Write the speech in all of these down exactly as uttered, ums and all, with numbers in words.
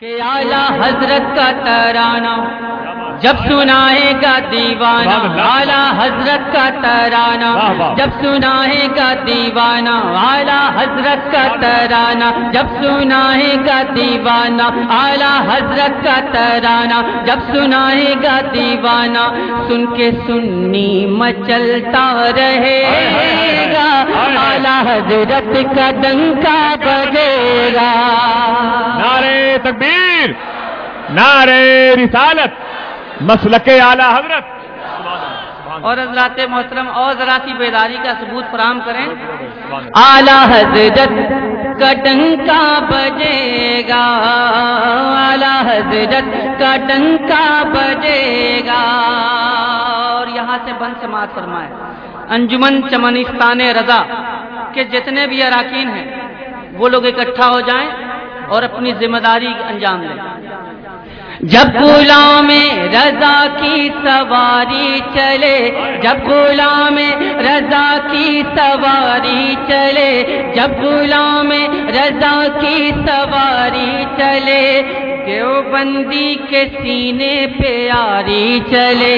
کہ اعلیٰ حضرت کا ترانہ جب سنائے گا دیوانہ، اعلیٰ حضرت کا ترانہ جب سنائے گا دیوانہ، اعلیٰ حضرت کا ترانہ جب سنائے گا دیوانہ، اعلیٰ حضرت کا ترانہ جب سنائے گا دیوانہ، سن کے سنی مچلتا رہے گا، اعلیٰ حضرت کا ڈنکا بجے گا۔ نعرے تکبیر، نعرے رسالت، مسلک اعلیٰ حضرت۔ اور حضرات محترم اور ذرا سی بیداری کا ثبوت فراہم کریں۔ اعلیٰ حضرت کا ڈنکا بجے گا، اعلیٰ حضرت کا ڈنکا بجے گا۔ اور یہاں سے بند سماعت فرمائے انجمن چمنستان رضا کے جتنے بھی اراکین ہیں وہ لوگ اکٹھا ہو جائیں اور اپنی ذمہ داری انجام دیں۔ جب غلام رضا کی سواری چلے، جب غلام رضا کی سواری چلے، جب غلام رضا کی سواری چلے، دیوبندی کے سینے پہ یاری چلے۔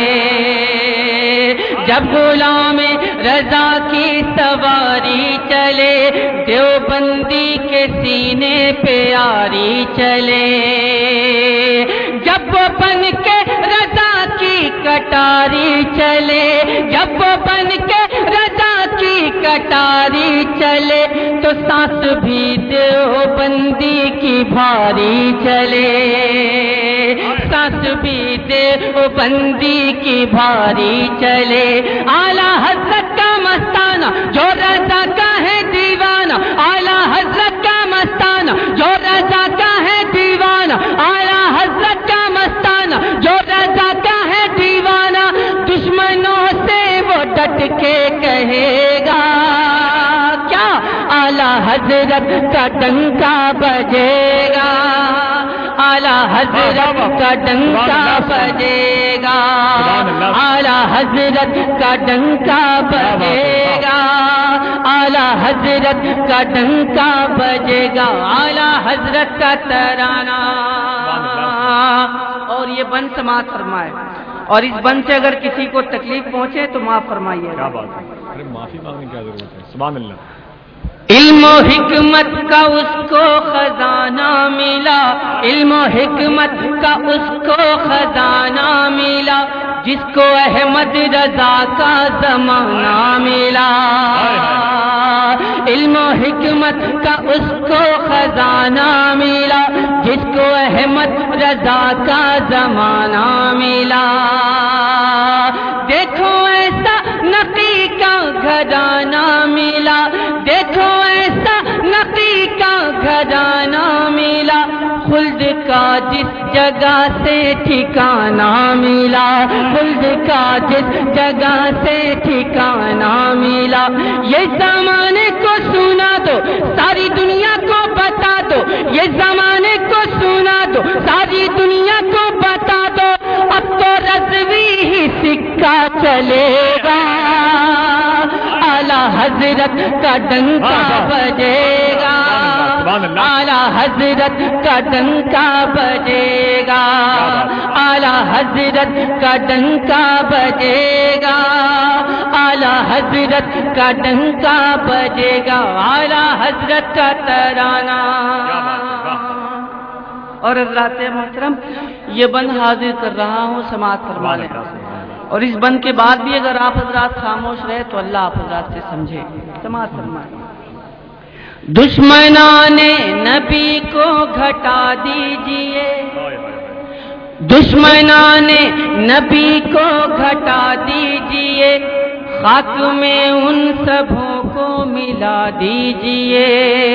جب غلام رضا کی سواری چلے، دیوبندی کے سینے پہ یاری چلے۔ جب وہ بن کے رضا کی کٹاری چلے، جب وہ بن کے رضا کی کٹاری چلے، تو سانس بھی دیوبندی کی بھاری چلے، سانس بھی دیوبندی کی بھاری چلے۔ اعلیٰ حضرت کا مستانہ جو رضا کا ہے دیوانہ، اعلیٰ حضرت کا مستانہ جو رضا کا ہے دیوانہ، اعلیٰ حضرت کا مستانہ جو رضا کا ہے دیوانہ، دشمنوں سے وہ ڈٹ کے کہے گا کیا؟ اعلیٰ حضرت کا ڈنکا بجے گا، اعلیٰ حضرت کا ڈنکا بجے گا، اعلیٰ حضرت کا ڈنکا بجے گا، اعلیٰ حضرت کا ڈنکا بجے گا، اعلیٰ حضرت کا ترانہ۔ اور یہ بند سماعت فرمائے، اور اس بند سے اگر کسی کو تکلیف پہنچے تو معاف فرمائیے۔ کیا بات ہے، ارے معافی مانگنے کی کیا ضرورت ہے، سبحان اللہ۔ علم و حکمت کا اس کو خزانہ ملا، علم و حکمت کا اس کو خزانہ ملا، جس کو احمد رضا کا زمانہ ملا۔ علم و حکمت کا اس کو خزانہ ملا، جس کو احمد رضا کا زمانہ ملا۔ دیکھو ایسا نقی کا گھرانہ ملا، دیکھو ایسا نقی کا گھرانہ ملا، خلد کا جس جگہ سے ٹھکانہ ملا، خلد کا جس جگہ سے ٹھکانہ ملا۔ یہ زمانے کو سنا دو، ساری دنیا کو بتا دو، یہ زمانے کو سنا دو، ساری دنیا کو بتا دو، اب تو رضوی ہی سکہ چلے گا، اعلیٰ حضرت کا ڈنکا بجے گا، اعلیٰ حضرت کا ڈنکا بجے گا، اعلیٰ حضرت کا ڈنکا بجے گا، اعلیٰ حضرت کا ڈنکا بجے گا، اعلیٰ حضرت کا ترانہ۔ اور حضرات محترم یہ بند حاضر کر رہا ہوں، سماعت فرما لیں۔ اور اس بند کے بعد بھی اگر آپ حضرات خاموش رہے تو اللہ آپ حضرات سے سمجھے، سماعت فرمائیں۔ دشمنان نبی کو گھٹا دیجئے، دشمنان نبی کو گھٹا دیجئے، خاک میں ان سبوں کو ملا دیجئے۔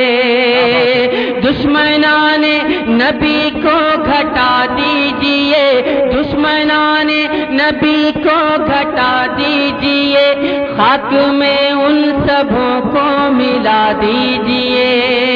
دشمنان نبی کو گھٹا دیجئے، دشمنان نبی کو گھٹا دیجئے، خاک میں ان سبوں کو ملا دیجئے۔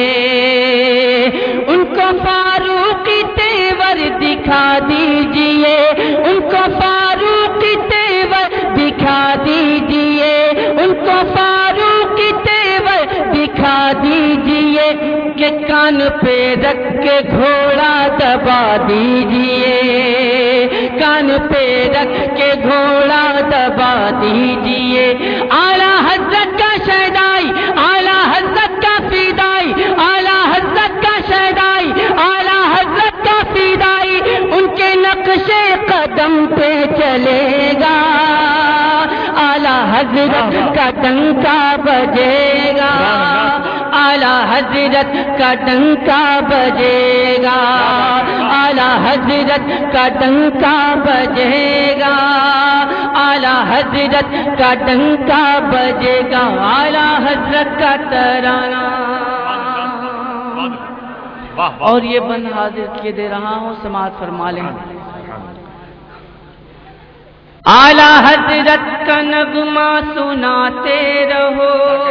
ان کو فاروقی تیور دکھا دیجئے، ان کو فاروقی تیور دکھا دیجئے، ان کو فاروقی تیور دکھا دیجئے، کہ کان پہ رکھ کے گھوڑا دبا دیجئے، کان پہ رکھ کے گھوڑا دبا دیجئے، اعلیٰ حضرت کا شہدائی، اعلیٰ حضرت کا فدائی، اعلیٰ حضرت کا شہدائی، اعلیٰ حضرت کا فدائی، ان کے نقش قدم پہ چلے گا، اعلیٰ حضرت کا ڈنکا بجے گا، اعلیٰ حضرت کا ڈنکا بجے گا، اعلیٰ حضرت کا ڈنکا بجے گا، اعلیٰ حضرت کا ڈنکا بجے گا، اعلیٰ حضرت کا ترانہ۔ اور یہ بند حاضر کیے دے رہا ہوں، سماعت فرما لیں۔ اعلیٰ حضرت کا نغمہ سناتے رہو،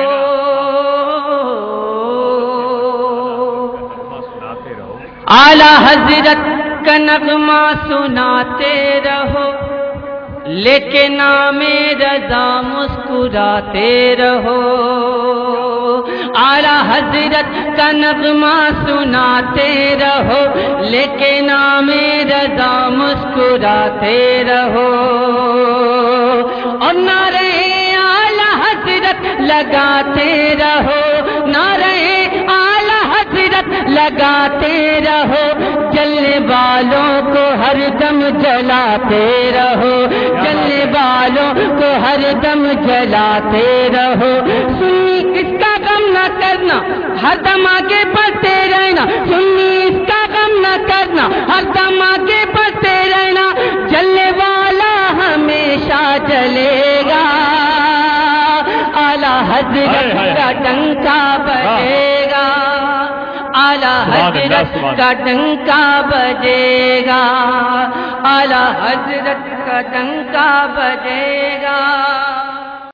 اعلیٰ حضرت کا نغمہ سناتے رہو، لے کے نام رضا مسکراتے رہو، اعلیٰ حضرت کا نغمہ سناتے رہو، لے کے نام رضا مسکراتے رہو، اور نعرے اعلیٰ حضرت لگاتے رہو، نعرے اعلیٰ حضرت لگاتے رہو، جلنے والوں کو ہر دم جلاتے رہو، جلنے والوں کو ہر دم جلاتے رہو، سنی اس کا غم نہ کرنا، ہر دم آگے بڑھتے رہنا، سنی اس کا غم نہ کرنا، ہر دم آگے بڑھتے رہنا، جلنے والا ہمیشہ جلے گا، اعلیٰ حضرت کا ڈنکا بجے گا، اعلیٰ حضرت کا ڈنکا بجے گا، اعلیٰ حضرت کا ڈنکا بجے گا۔